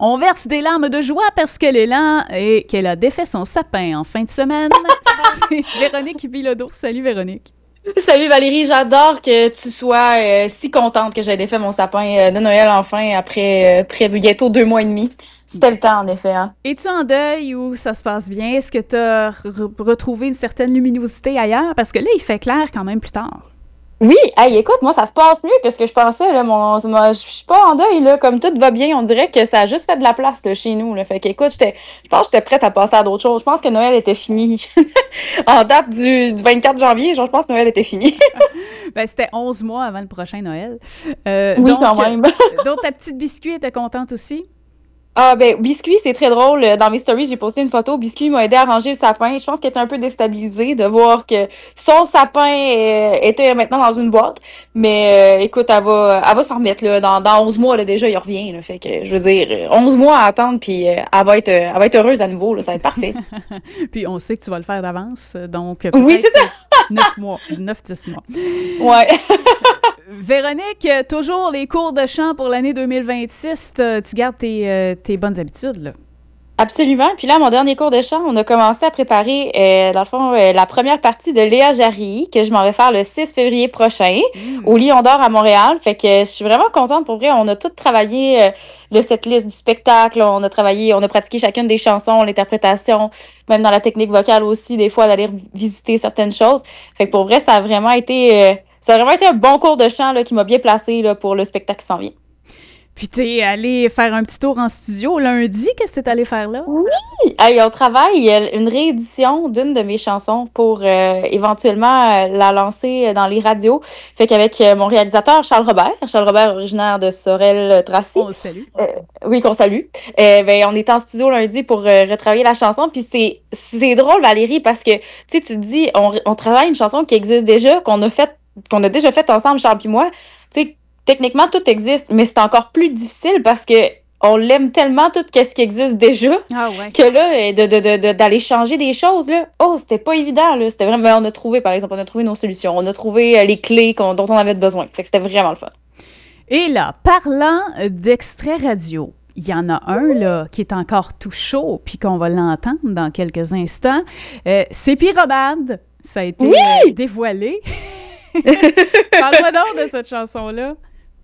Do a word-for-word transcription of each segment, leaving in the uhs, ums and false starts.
On verse des larmes de joie parce qu'elle est là et qu'elle a défait son sapin en fin de semaine. C'est Véronique Bilodeau. Salut Véronique. Salut Valérie, j'adore que tu sois euh, si contente que j'ai défait mon sapin euh, de Noël enfin après, euh, après bientôt deux mois et demi. C'était le temps en effet. Hein. Es-tu en deuil ou ça se passe bien? Est-ce que tu as re- retrouvé une certaine luminosité ailleurs? Parce que là, il fait clair quand même plus tard. Oui, hey, écoute, moi ça se passe mieux que ce que je pensais. Là, mon, moi, je suis pas en deuil, là, comme tout va bien, on dirait que ça a juste fait de la place là, chez nous. Là. Fait qu'écoute, j'étais, je pense que j'étais prête à passer à d'autres choses. Je pense que Noël était fini. En date du vingt-quatre janvier, genre, je pense que Noël était fini. Ben, c'était onze mois avant le prochain Noël. Euh, Oui, donc, quand même. euh, donc, ta petite biscuit était contente aussi? Ah ben, Biscuit, c'est très drôle. Dans mes stories, j'ai posté une photo. Biscuit m'a aidé à ranger le sapin. Je pense qu'elle était un peu déstabilisée de voir que son sapin euh, était maintenant dans une boîte. Mais euh, écoute, elle va, elle va s'en remettre là. Dans, dans onze mois, là, déjà, il revient. Là. Fait que, je veux dire, euh, onze mois à attendre, puis euh, elle va être, euh, elle va être heureuse à nouveau. Là. Ça va être parfait. Puis on sait que tu vas le faire d'avance, donc Oui, peut-être c'est ça. neuf mois, neuf dix mois. Ouais. Véronique, euh, toujours les cours de chant pour l'année deux mille vingt-six. euh, Tu gardes tes, euh, tes bonnes habitudes, là. Absolument. Puis là, à mon dernier cours de chant, on a commencé à préparer, euh, dans le fond, euh, la première partie de Léa Jarry, que je m'en vais faire le six février prochain, Mm. au Lion d'Or à Montréal. Fait que je suis vraiment contente. Pour vrai, on a tout travaillé, euh, le setlist du spectacle. On a travaillé, on a pratiqué chacune des chansons, l'interprétation, même dans la technique vocale aussi, des fois, d'aller visiter certaines choses. Fait que pour vrai, ça a vraiment été, euh, ça a vraiment été un bon cours de chant là, qui m'a bien placée là, pour le spectacle qui s'en vient. Puis t'es allé faire un petit tour en studio lundi. Qu'est-ce que t'es allé faire là? Oui! Hey, on travaille euh, une réédition d'une de mes chansons pour euh, éventuellement euh, la lancer dans les radios. Fait qu'avec euh, mon réalisateur Charles Robert, Charles Robert originaire de Sorel-Tracy. On le salue. Euh, oui, qu'on salue. Euh, ben, on est en studio lundi pour euh, retravailler la chanson. Puis c'est, c'est drôle, Valérie, parce que tu sais, tu te dis, on, on travaille une chanson qui existe déjà, qu'on a fait, qu'on a déjà faite ensemble, Charles puis moi. Tu sais, techniquement, tout existe, mais c'est encore plus difficile parce que on l'aime tellement tout ce qui existe déjà Ah ouais. que là, de, de, de, de- d'aller changer des choses, là, oh, c'était pas évident, là. C'était vraiment, on a trouvé, par exemple, on a trouvé nos solutions, on a trouvé euh, les clés qu'on- dont on avait besoin. Fait que c'était vraiment le fun. Et là, parlant d'extrait radio, il y en a un là qui est encore tout chaud, puis qu'on va l'entendre dans quelques instants. Euh, c'est Pyromane. Ça a été Oui! euh, dévoilé. Parle-moi donc de cette chanson-là.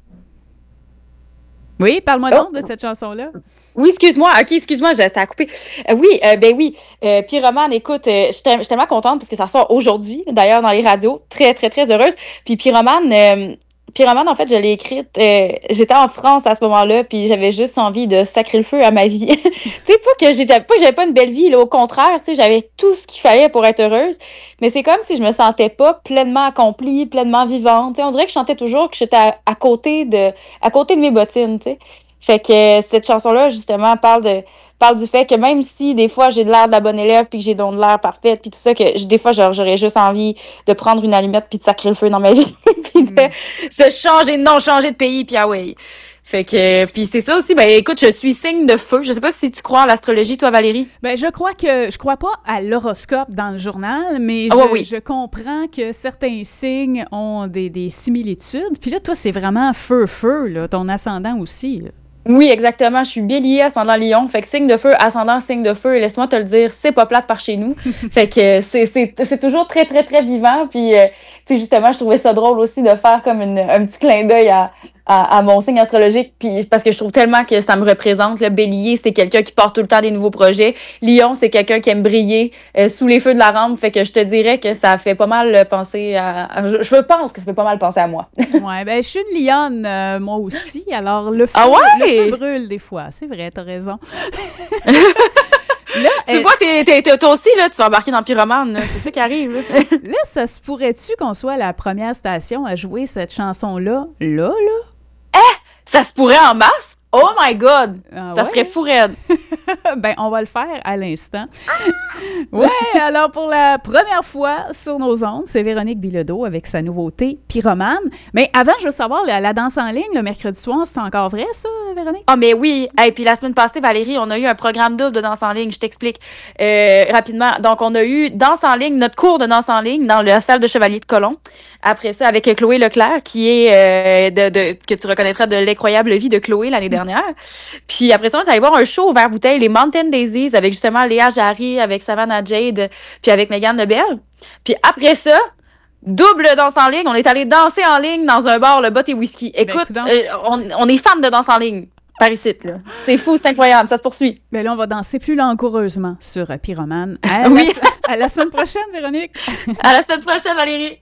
Oui, parle-moi Oh. donc de cette chanson-là. Oui, excuse-moi. OK, excuse-moi, je- ça a coupé. Euh, oui, euh, ben oui. Euh, Pyromane, écoute, euh, je suis tel- je suis tellement contente parce que ça sort aujourd'hui, d'ailleurs, dans les radios. Très, très, très heureuse. Puis Pyromane, euh, Pyromane, en fait, je l'ai écrite. euh, j'étais en France à ce moment-là, puis j'avais juste envie de sacrer le feu à ma vie. Tu sais, pas que j'étais, pas que j'avais pas une belle vie, là, au contraire, tu sais, j'avais tout ce qu'il fallait pour être heureuse. Mais c'est comme si je me sentais pas pleinement accomplie, pleinement vivante. Tu sais, on dirait que je chantais toujours que j'étais à, à côté de, à côté de mes bottines, tu sais. Fait que euh, cette chanson-là, justement, parle de parle du fait que même si des fois j'ai de l'air de la bonne élève puis que j'ai donc de l'air parfaite puis tout ça, que je- des fois genre, j'aurais juste envie de prendre une allumette puis de sacrer le feu dans ma vie puis de Mm. se changer de nom, changer de pays puis ah ouais. Fait que puis c'est ça aussi, ben écoute, je suis signe de feu. Je sais pas si tu crois en l'astrologie, toi Valérie. Ben, je crois que je crois pas à l'horoscope dans le journal, mais Ah je, ouais, oui. je comprends que certains signes ont des, des similitudes. Puis là, toi, c'est vraiment feu-feu, là, ton ascendant aussi, là. Oui, exactement. Je suis bélier, ascendant lion. Fait que signe de feu, ascendant signe de feu. Et laisse-moi te le dire, c'est pas plate par chez nous. Fait que euh, c'est, c'est, c'est toujours très, très, très vivant. Puis, euh, tu sais, justement, je trouvais ça drôle aussi de faire comme une, un petit clin d'œil à, à, à mon signe astrologique. Puis, parce que je trouve tellement que ça me représente. Le bélier, c'est quelqu'un qui porte tout le temps des nouveaux projets. Lion, c'est quelqu'un qui aime briller euh, sous les feux de la rampe. Fait que je te dirais que ça fait pas mal penser à... à- je, je pense que ça fait pas mal penser à moi. Ouais, ben, je suis une lionne, euh, moi aussi. Alors, le feu, Ah ouais? le feu brûle des fois. C'est vrai, t'as raison. Là, Tu euh, vois, t'es, t'es, t'es- toi aussi, là, tu vas embarquer dans Pyromane. Là. C'est ça qui arrive. Là. là, ça se pourrait-tu qu'on soit la première station à jouer cette chanson-là? Là, là? Ça se pourrait en masse? Oh my God! Ah Ça ouais? serait fou raide. Ben, on va le faire à l'instant. Ouais, alors pour la première fois sur nos ondes, c'est Véronique Bilodeau avec sa nouveauté Pyromane. Mais avant, je veux savoir, la, la danse en ligne le mercredi soir, c'est encore vrai, ça, Véronique? Ah, mais oui. Et puis la semaine passée, Valérie, on a eu un programme double de danse en ligne. Je t'explique euh, rapidement. Donc, on a eu danse en ligne, notre cours de danse en ligne dans la salle de Chevalier de Colomb. Après ça, avec Chloé Leclerc, qui est euh, de, de que tu reconnaîtras de L'incroyable vie de Chloé l'année dernière. Puis après ça, on est allé voir un show au Vert Bouteille, les Mountain Daisies, avec justement Léa Jarry, avec Savannah Jade, puis avec Megan Lebel. Puis après ça, double danse en ligne. On est allé danser en ligne dans un bar, le Bot et Whisky. Écoute, ben, euh, on, on est fan de danse en ligne. Par ici, là. C'est fou, c'est incroyable, ça se poursuit. Mais là, on va danser plus langoureusement sur Pyromane. À, oui. la, à la semaine prochaine, Véronique. À la semaine prochaine, Valérie.